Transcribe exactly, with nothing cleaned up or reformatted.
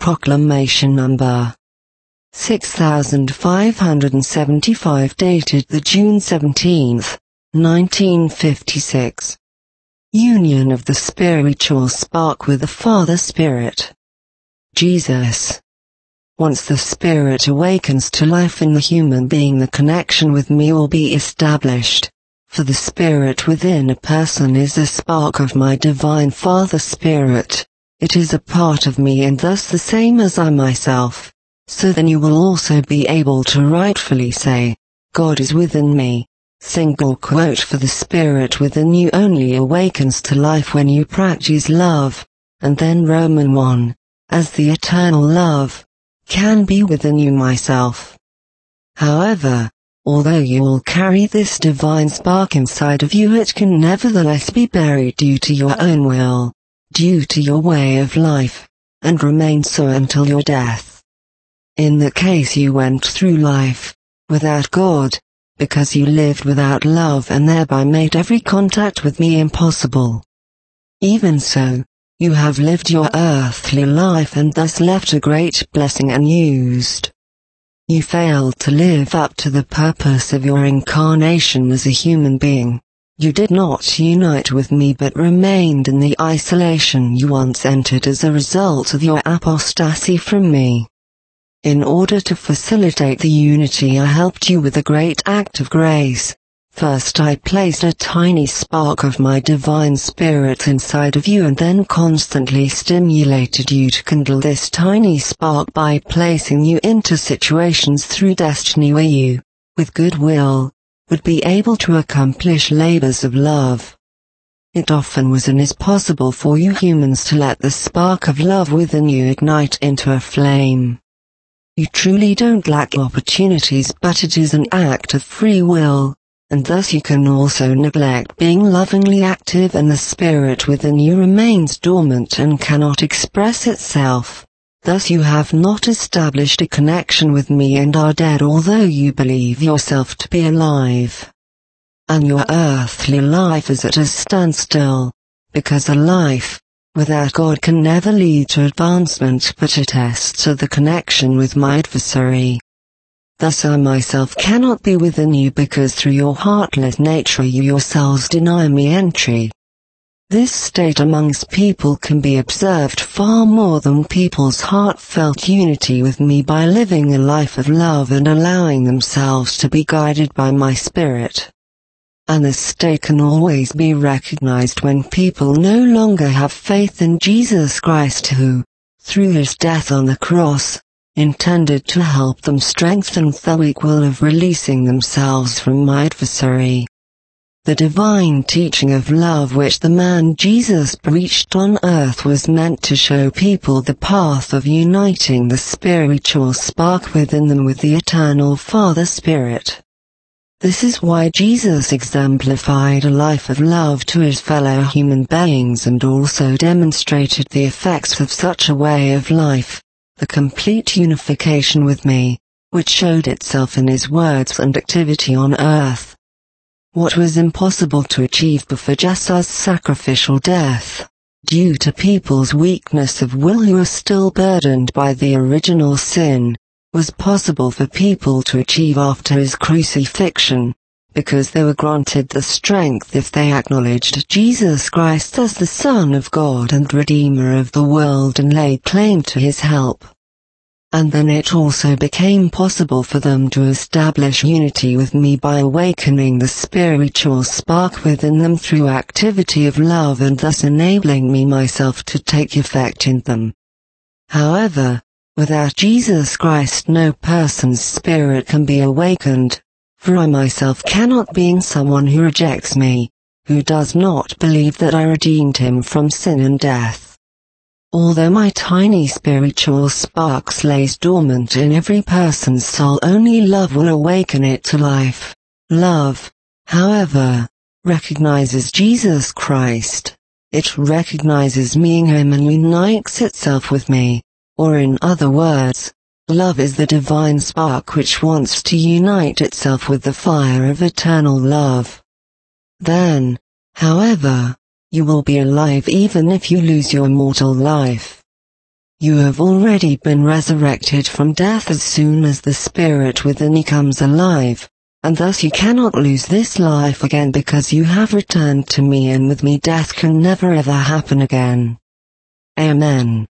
Proclamation Number six thousand five hundred seventy-five, dated the June seventeenth, nineteen fifty-six. Union of the spiritual spark with the Father Spirit. Jesus. Once the Spirit awakens to life in the human being, the connection with me will be established. For the Spirit within a person is a spark of my Divine Father Spirit. It is a part of me and thus the same as I myself. So then you will also be able to rightfully say, God is within me. Single quote: for the Spirit within you only awakens to life when you practice love. And then Romans one, as the eternal love can be within you myself. However, although you will carry this divine spark inside of you, it can nevertheless be buried due to your own will, due to your way of life, and remain so until your death. In that case you went through life without God, because you lived without love and thereby made every contact with me impossible. Even so, you have lived your earthly life and thus left a great blessing unused. You failed to live up to the purpose of your incarnation as a human being. You did not unite with me but remained in the isolation you once entered as a result of your apostasy from me. In order to facilitate the unity, I helped you with a great act of grace. First I placed a tiny spark of my Divine Spirit inside of you and then constantly stimulated you to kindle this tiny spark by placing you into situations through destiny where you, with goodwill, would be able to accomplish labors of love. It often was and is possible for you humans to let the spark of love within you ignite into a flame. You truly don't lack opportunities, but it is an act of free will. And thus you can also neglect being lovingly active and the Spirit within you remains dormant and cannot express itself. Thus you have not established a connection with me and are dead although you believe yourself to be alive. And your earthly life is at a standstill, because a life without God can never lead to advancement but attests to the connection with my adversary. Thus I myself cannot be within you because through your heartless nature you yourselves deny me entry. This state amongst people can be observed far more than people's heartfelt unity with me by living a life of love and allowing themselves to be guided by my Spirit. And this state can always be recognized when people no longer have faith in Jesus Christ who, through his death on the cross, intended to help them strengthen the weak will of releasing themselves from my adversary. The divine teaching of love which the man Jesus preached on earth was meant to show people the path of uniting the spiritual spark within them with the eternal Father Spirit. This is why Jesus exemplified a life of love to his fellow human beings and also demonstrated the effects of such a way of life. The complete unification with me, which showed itself in his words and activity on earth. What was impossible to achieve before Jesus' sacrificial death, due to people's weakness of will who are still burdened by the original sin, was possible for people to achieve after his crucifixion, because they were granted the strength if they acknowledged Jesus Christ as the Son of God and Redeemer of the world and laid claim to his help. And then it also became possible for them to establish unity with me by awakening the spiritual spark within them through activity of love and thus enabling me myself to take effect in them. However, without Jesus Christ no person's spirit can be awakened. For I myself cannot, being someone who rejects me, who does not believe that I redeemed him from sin and death. Although my tiny spiritual spark lays dormant in every person's soul, only love will awaken it to life. Love, however, recognizes Jesus Christ. It recognizes me in him and unites itself with me, or in other words, love is the divine spark which wants to unite itself with the fire of eternal love. Then, however, you will be alive even if you lose your mortal life. You have already been resurrected from death as soon as the spirit within you comes alive, and thus you cannot lose this life again because you have returned to me, and with me death can never ever happen again. Amen.